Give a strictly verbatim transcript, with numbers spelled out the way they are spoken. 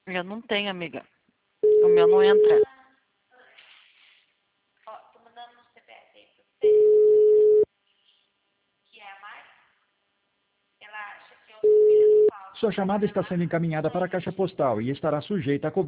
Eu não tenho, amiga. O meu não entra. Ó, tô mandando um C P F aí pra você, que é a Marta. Ela acha que eu sou filha do Paulo. Sua chamada está sendo encaminhada para a caixa postal e estará sujeita a cobrança.